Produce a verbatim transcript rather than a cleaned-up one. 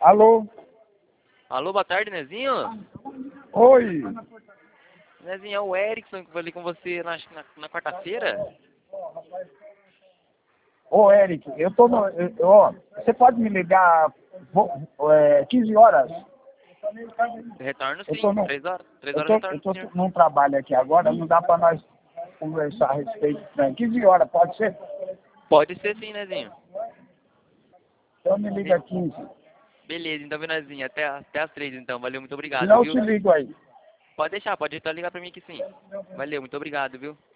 Alô? Alô, boa tarde, Nezinho. Oi. Nezinho, é o Erickson que falei com você na, na, na quarta-feira. Ô, Eric, eu tô no... eu- Ó, você pode me ligar vo- é, quinze horas? Retorno Eu sim, tô, no, três horas. Três eu horas tô, retorno eu tô sim. num trabalho aqui agora, não dá pra nós conversar a respeito. Né? quinze horas, pode ser? Pode ser sim, Nezinho. Então me liga quinze. Beleza, então, viu, Nezinho? Até, até as três, então. Valeu, muito obrigado, Senão eu viu? te ligo aí. Pode deixar, pode então ligar pra mim aqui sim. Valeu, muito obrigado, viu?